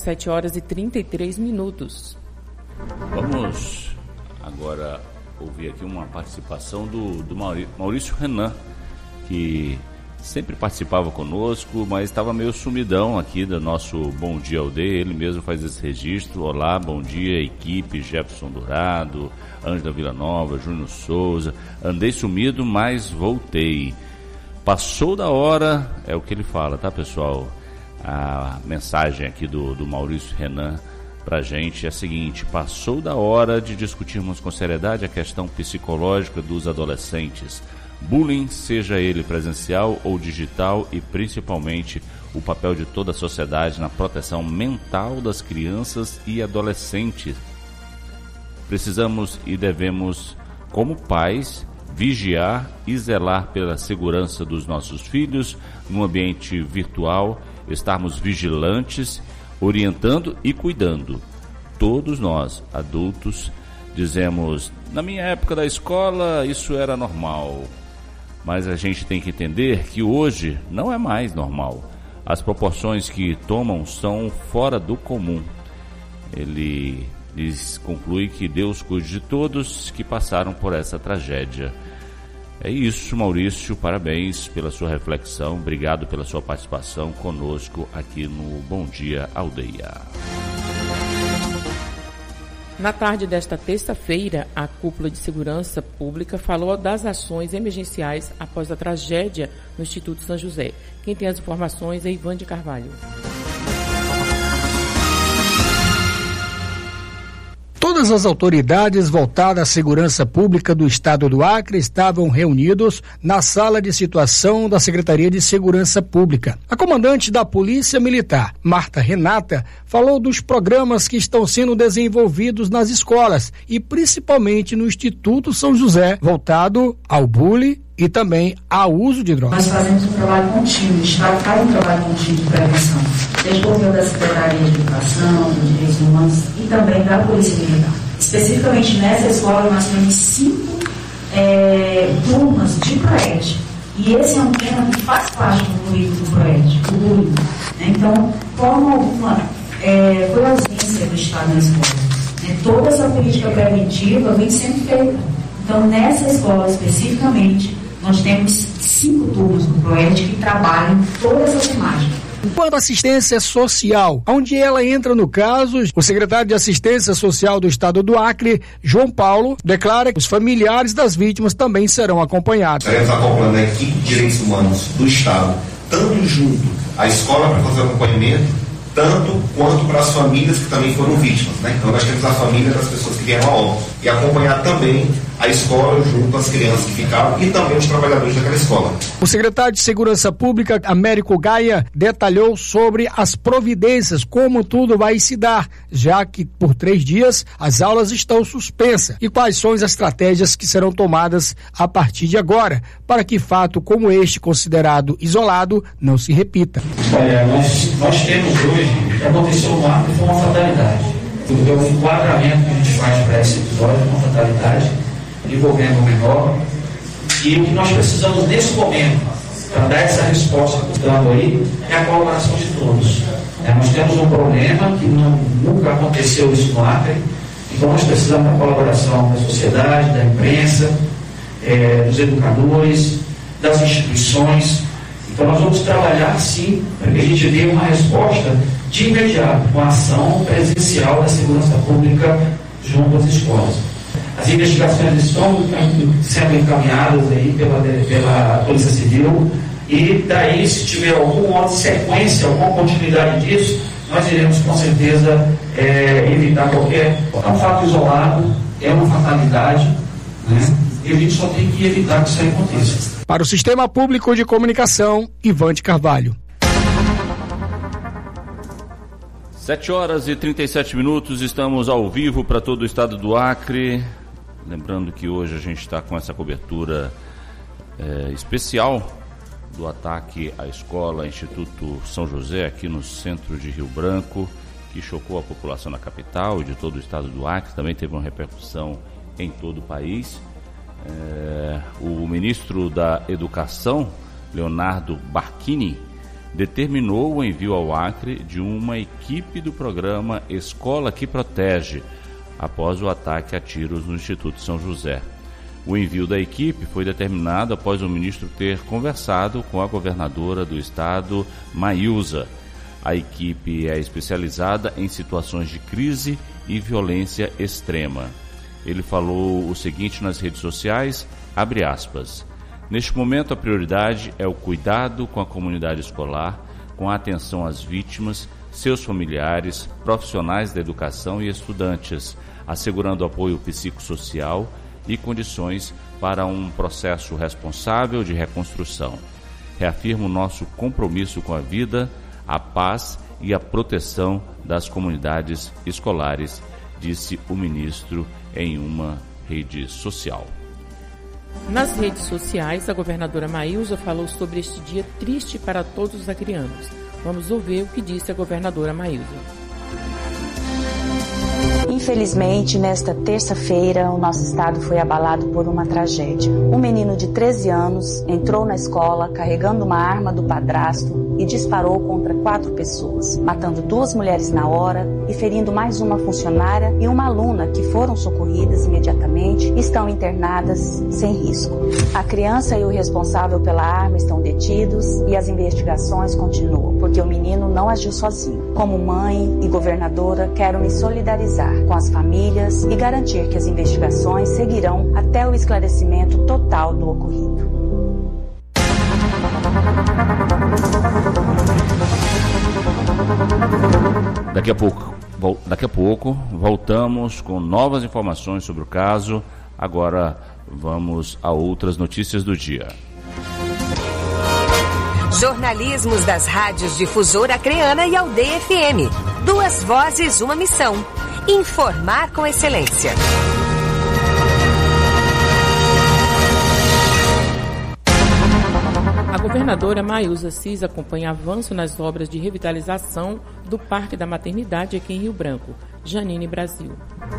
7h33. Vamos agora ouvir aqui uma participação do Maurício Renan, que sempre participava conosco, mas estava meio sumidão aqui do nosso Bom Dia Aldeia. Ele mesmo faz esse registro. Olá, bom dia, equipe, Jefferson Dourado, Ângela Villanova, Júnior Souza. Andei sumido, mas voltei. Passou da hora, é o que ele fala, tá, pessoal? A mensagem aqui do Maurício Renan pra gente é a seguinte: passou da hora de discutirmos com seriedade a questão psicológica dos adolescentes. Bullying, seja ele presencial ou digital, e principalmente o papel de toda a sociedade na proteção mental das crianças e adolescentes. Precisamos e devemos como pais, vigiar e zelar pela segurança dos nossos filhos no ambiente virtual, estarmos vigilantes, orientando e cuidando. Todos nós, adultos, dizemos, na minha época da escola isso era normal, mas a gente tem que entender que hoje não é mais normal. As proporções que tomam são fora do comum. Ele conclui que Deus cuide de todos que passaram por essa tragédia. É isso, Maurício, parabéns pela sua reflexão, obrigado pela sua participação conosco aqui no Bom Dia Aldeia. Na tarde desta terça-feira, a Cúpula de Segurança Pública falou das ações emergenciais após a tragédia no Instituto São José. Quem tem as informações é Ivan de Carvalho. Todas as autoridades voltadas à segurança pública do estado do Acre estavam reunidos na sala de situação da Secretaria de Segurança Pública. A comandante da Polícia Militar, Marta Renata, falou dos programas que estão sendo desenvolvidos nas escolas e principalmente no Instituto São José, voltado ao bullying e também ao uso de drogas. Nós fazemos um trabalho contínuo, o Estado faz um trabalho contínuo de prevenção, desde o governo da Secretaria de Educação, de Direitos Humanos e também da Polícia Militar. Especificamente nessa escola nós temos 5 turmas de PROED. E esse é um tema que faz parte do currículo do PROED, o bullying. Então, forma alguma, foi ausência do Estado na escola. Toda essa política preventiva vem sendo feita. Então, nessa escola especificamente, nós temos 5 turmas do PROED que trabalham toda essa temática. Quanto à assistência social, onde ela entra no caso, o secretário de Assistência Social do Estado do Acre, João Paulo, declara que os familiares das vítimas também serão acompanhados. Estaremos acompanhando a equipe de direitos humanos do Estado, tanto junto à escola para fazer o acompanhamento, tanto quanto para as famílias que também foram vítimas, né? Então nós temos a família das pessoas que vieram a óbito e acompanhar também a escola junto às crianças que ficaram e também os trabalhadores daquela escola. O secretário de Segurança Pública, Américo Gaia, detalhou sobre as providências, como tudo vai se dar, já que por 3 dias as aulas estão suspensas e quais são as estratégias que serão tomadas a partir de agora, para que fato como este, considerado isolado, não se repita. Olha, nós temos hoje, o que aconteceu no Acre foi uma fatalidade. O enquadramento que a gente faz para esse episódio é uma fatalidade envolvendo o menor, e o que nós precisamos nesse momento para dar essa resposta que estamos aí é a colaboração de todos. Nós temos um problema que nunca aconteceu isso no Acre, então nós precisamos da colaboração da sociedade, da imprensa, dos educadores, das instituições. Então nós vamos trabalhar sim para que a gente dê uma resposta de imediato, com a ação presencial da segurança pública junto às escolas. As investigações estão sendo encaminhadas aí pela Polícia Civil e daí, se tiver alguma sequência, alguma continuidade disso, nós iremos com certeza evitar qualquer... É um fato isolado, é uma fatalidade, né? E a gente só tem que evitar que isso aconteça. Para o Sistema Público de Comunicação, Ivan de Carvalho. 7h37, estamos ao vivo para todo o estado do Acre. Lembrando que hoje a gente está com essa cobertura especial do ataque à escola Instituto São José, aqui no centro de Rio Branco, que chocou a população da capital e de todo o estado do Acre. Também teve uma repercussão em todo o país. O ministro da Educação, Leonardo Barquini, determinou o envio ao Acre de uma equipe do programa Escola que Protege, após o ataque a tiros no Instituto São José. O envio da equipe foi determinado após o ministro ter conversado com a governadora do estado, Maílza. A equipe é especializada em situações de crise e violência extrema. Ele falou o seguinte nas redes sociais, abre aspas, neste momento a prioridade é o cuidado com a comunidade escolar, com a atenção às vítimas, seus familiares, profissionais da educação e estudantes, assegurando apoio psicossocial e condições para um processo responsável de reconstrução. Reafirmo nosso compromisso com a vida, a paz e a proteção das comunidades escolares, disse o ministro em uma rede social. Nas redes sociais, a governadora Maílza falou sobre este dia triste para todos os acreanos. Vamos ouvir o que disse a governadora Maílza. Infelizmente, nesta terça-feira, o nosso estado foi abalado por uma tragédia. Um menino de 13 anos entrou na escola carregando uma arma do padrasto e disparou contra 4 pessoas, matando 2 mulheres na hora e ferindo mais uma funcionária e uma aluna que foram socorridas imediatamente e estão internadas sem risco. A criança e o responsável pela arma estão detidos e as investigações continuam, porque o menino não agiu sozinho. Como mãe e governadora, quero me solidarizar com as famílias e garantir que as investigações seguirão até o esclarecimento total do ocorrido. Daqui a pouco voltamos com novas informações sobre o caso. Agora vamos a outras notícias do dia. Jornalismos das rádios Difusora Acreana e Aldeia FM. 2 vozes, uma missão. Informar com excelência. A governadora Maílza Assis acompanha avanço nas obras de revitalização do Parque da Maternidade aqui em Rio Branco. Janine Brasil.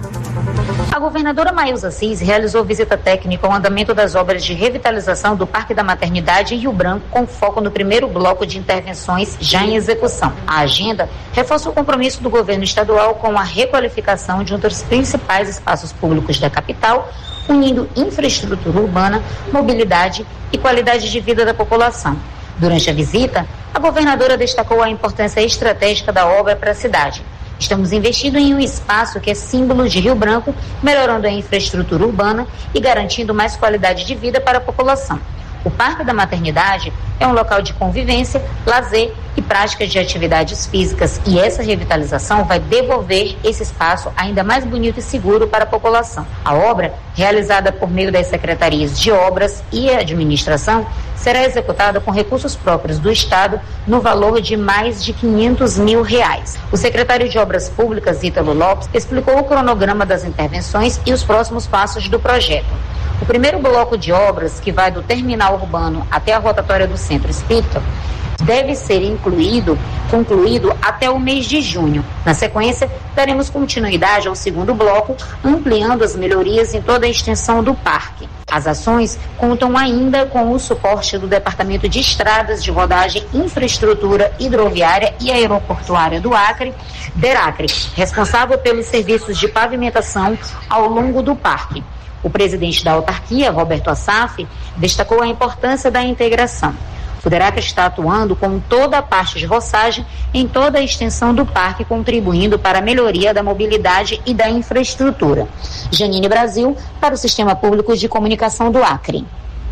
A governadora Maílza Assis realizou visita técnica ao andamento das obras de revitalização do Parque da Maternidade em Rio Branco, com foco no primeiro bloco de intervenções já em execução. A agenda reforça o compromisso do governo estadual com a requalificação de um dos principais espaços públicos da capital, unindo infraestrutura urbana, mobilidade e qualidade de vida da população. Durante a visita, a governadora destacou a importância estratégica da obra para a cidade. Estamos investindo em um espaço que é símbolo de Rio Branco, melhorando a infraestrutura urbana e garantindo mais qualidade de vida para a população. O Parque da Maternidade é um local de convivência, lazer e práticas de atividades físicas, e essa revitalização vai devolver esse espaço ainda mais bonito e seguro para a população. A obra, realizada por meio das secretarias de obras e administração, será executada com recursos próprios do Estado no valor de mais de R$500 mil. O secretário de Obras Públicas, Ítalo Lopes, explicou o cronograma das intervenções e os próximos passos do projeto. O primeiro bloco de obras, que vai do terminal urbano até a rotatória do Centro Espírita, deve ser concluído até o mês de junho. Na sequência, daremos continuidade ao segundo bloco, ampliando as melhorias em toda a extensão do parque. As ações contam ainda com o suporte do Departamento de Estradas de Rodagem, Infraestrutura Hidroviária e Aeroportuária do Acre, DERACRE, responsável pelos serviços de pavimentação ao longo do parque. O presidente da autarquia, Roberto Assaf, destacou a importância da integração. O DERACRE está atuando com toda a parte de roçagem em toda a extensão do parque, contribuindo para a melhoria da mobilidade e da infraestrutura. Janine Brasil, para o Sistema Público de Comunicação do Acre.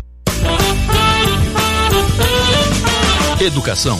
Educação.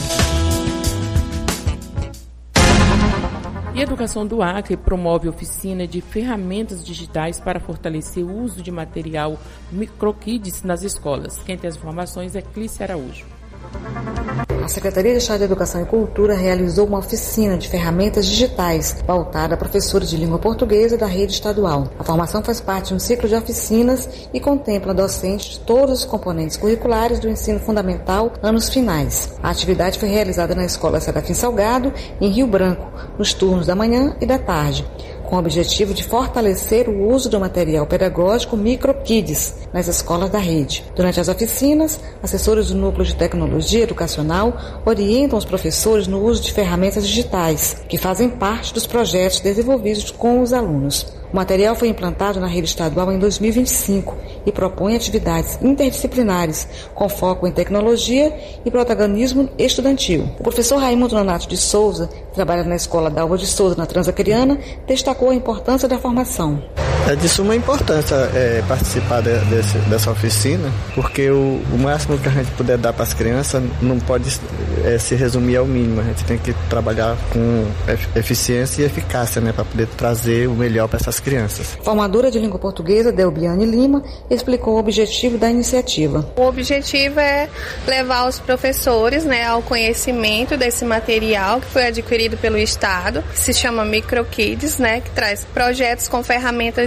E a Educação do Acre promove oficina de ferramentas digitais para fortalecer o uso de material microkids nas escolas. Quem tem as informações é Clícia Araújo. A Secretaria de Estado de Educação e Cultura realizou uma oficina de ferramentas digitais voltada a professores de língua portuguesa da rede estadual. A formação faz parte de um ciclo de oficinas e contempla docentes de todos os componentes curriculares do ensino fundamental anos finais. A atividade foi realizada na Escola Serafim Salgado, em Rio Branco, nos turnos da manhã e da tarde, com o objetivo de fortalecer o uso do material pedagógico microkids nas escolas da rede. Durante as oficinas, assessores do Núcleo de Tecnologia Educacional orientam os professores no uso de ferramentas digitais, que fazem parte dos projetos desenvolvidos com os alunos. O material foi implantado na rede estadual em 2025 e propõe atividades interdisciplinares com foco em tecnologia e protagonismo estudantil. O professor Raimundo Nonato de Souza, que trabalha na Escola Dalva de Souza, na Transacreana, destacou a importância da formação. É de suma importância participar dessa oficina, porque o máximo que a gente puder dar para as crianças não pode se resumir ao mínimo. A gente tem que trabalhar com eficiência e eficácia, né, para poder trazer o melhor para essas crianças. Formadora de língua portuguesa, Delbiane Lima, explicou o objetivo da iniciativa. O objetivo é levar os professores, né, ao conhecimento desse material que foi adquirido pelo Estado, que se chama MicroKids, né, que traz projetos com ferramentas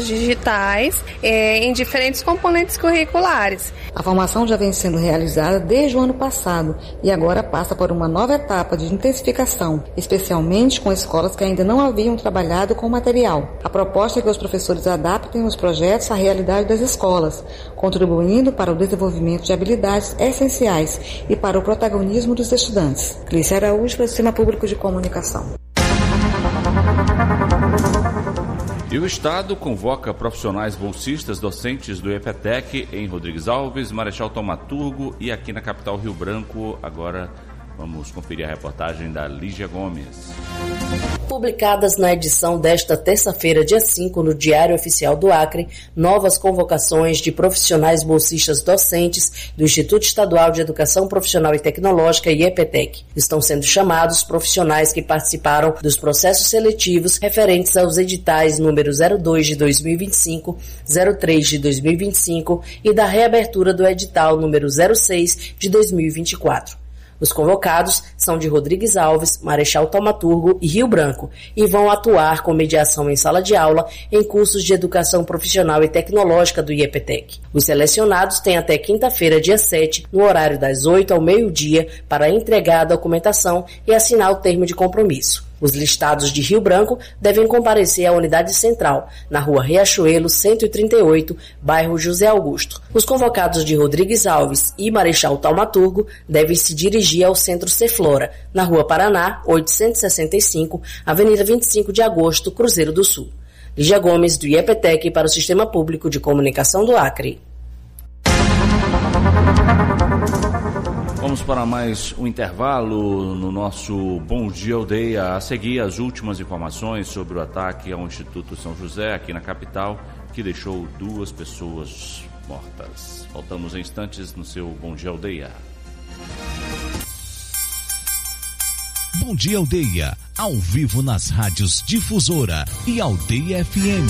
ferramentas digitais em diferentes componentes curriculares. A formação já vem sendo realizada desde o ano passado e agora passa por uma nova etapa de intensificação, especialmente com escolas que ainda não haviam trabalhado com o material. A proposta é que os professores adaptem os projetos à realidade das escolas, contribuindo para o desenvolvimento de habilidades essenciais e para o protagonismo dos estudantes. Clícia Araújo, para o Sistema Público de Comunicação. E o Estado convoca profissionais bolsistas docentes do EPTEC em Rodrigues Alves, Marechal Thaumaturgo e aqui na capital Rio Branco. Agora vamos conferir a reportagem da Lígia Gomes. Publicadas na edição desta terça-feira, dia 5, no Diário Oficial do Acre, novas convocações de profissionais bolsistas docentes do Instituto Estadual de Educação Profissional e Tecnológica e EPTEC. Estão sendo chamados profissionais que participaram dos processos seletivos referentes aos editais número 02 de 2025, 03 de 2025 e da reabertura do edital número 06 de 2024. Os convocados são de Rodrigues Alves, Marechal Thaumaturgo e Rio Branco e vão atuar com mediação em sala de aula em cursos de educação profissional e tecnológica do IEPTEC. Os selecionados têm até quinta-feira, dia 7, no horário das 8 ao meio-dia, para entregar a documentação e assinar o termo de compromisso. Os listados de Rio Branco devem comparecer à unidade central, na rua Riachuelo 138, bairro José Augusto. Os convocados de Rodrigues Alves e Marechal Thaumaturgo devem se dirigir ao Centro Ceflora, na rua Paraná, 865, Avenida 25 de Agosto, Cruzeiro do Sul. Lígia Gomes, do IEPTEC, para o Sistema Público de Comunicação do Acre. Vamos para mais um intervalo no nosso Bom Dia Aldeia. A seguir, as últimas informações sobre o ataque ao Instituto São José, aqui na capital, que deixou 2 pessoas mortas. Voltamos em instantes no seu Bom Dia Aldeia. Bom Dia Aldeia, ao vivo nas rádios Difusora e Aldeia FM.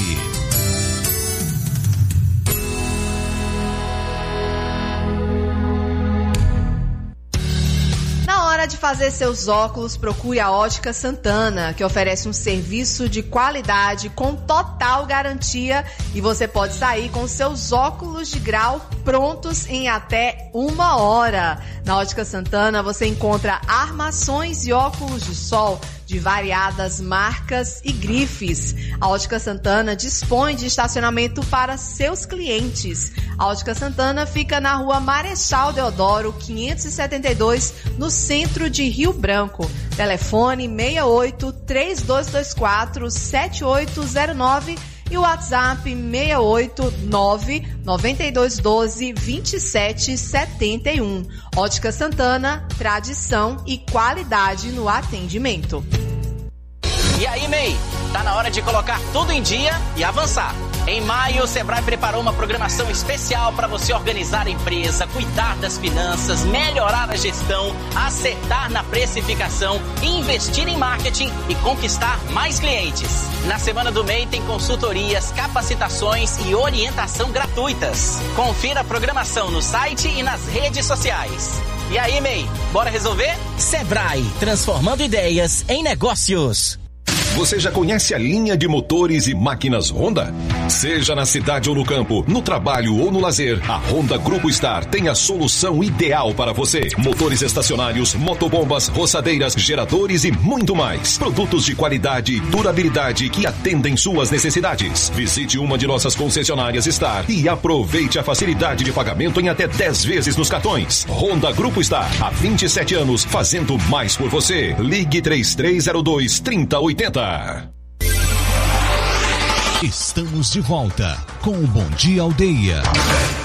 De fazer seus óculos, procure a Ótica Santana, que oferece um serviço de qualidade com total garantia e você pode sair com seus óculos de grau prontos em até 1 hora. Na Ótica Santana você encontra armações e óculos de sol de variadas marcas e grifes. A Ótica Santana dispõe de estacionamento para seus clientes. A Ótica Santana fica na rua Marechal Deodoro, 572, no centro de Rio Branco. Telefone 68 3224 7809 e o WhatsApp 689 9212 2771. Ótica Santana, tradição e qualidade no atendimento. E aí, MEI? Tá na hora de colocar tudo em dia e avançar. Em maio, o Sebrae preparou uma programação especial para você organizar a empresa, cuidar das finanças, melhorar a gestão, acertar na precificação, investir em marketing e conquistar mais clientes. Na Semana do MEI tem consultorias, capacitações e orientação gratuitas. Confira a programação no site e nas redes sociais. E aí, MEI, bora resolver? Sebrae, transformando ideias em negócios. Você já conhece a linha de motores e máquinas Honda? Seja na cidade ou no campo, no trabalho ou no lazer, a Honda Grupo Star tem a solução ideal para você. Motores estacionários, motobombas, roçadeiras, geradores e muito mais. Produtos de qualidade e durabilidade que atendem suas necessidades. Visite uma de nossas concessionárias Star e aproveite a facilidade de pagamento em até 10 vezes nos cartões. Honda Grupo Star, há 27 anos, fazendo mais por você. Ligue 3302-3080. Estamos de volta com o Bom Dia Aldeia.